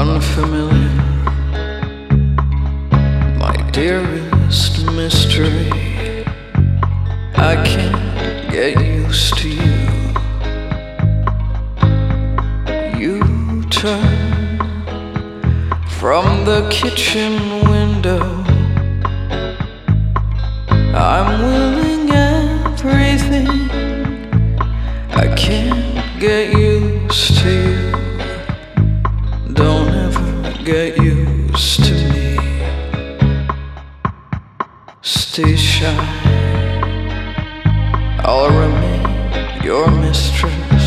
unfamiliar, my dearest mystery. I can't get used to you. You turn from the kitchen window. I'm willing everything. I can't get used to you. Don't ever get used to me. Stay shy, I'll remain your mistress.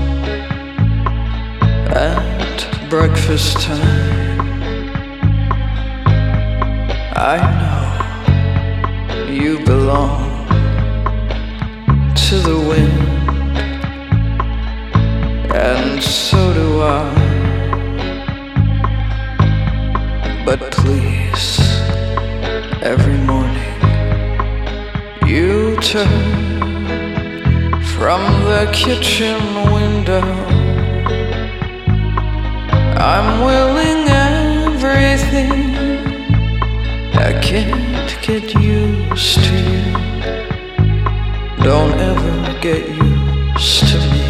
At breakfast time, I know you belong to the wind, and so do I. But please, every morning you turn from the kitchen window. I'm willing everything. I can't get used to you. Don't ever get used to me.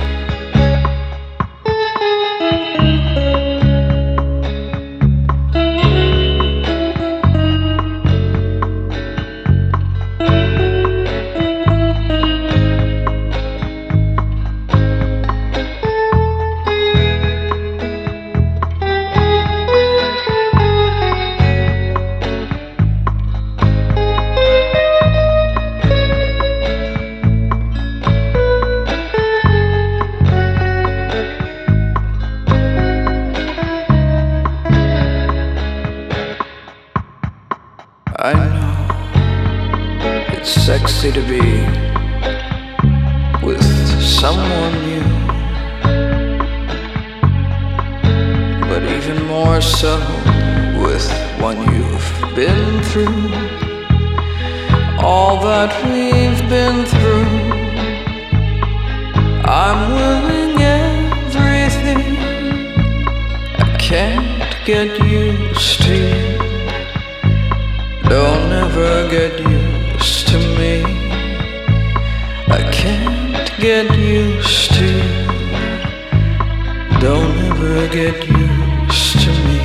I know it's sexy to be with someone new, but even more so with one you've been through. All that we've been through, I'm willing everything. I can't get used to you. Don't ever get used to me. I can't get used to you. Don't ever get used to me.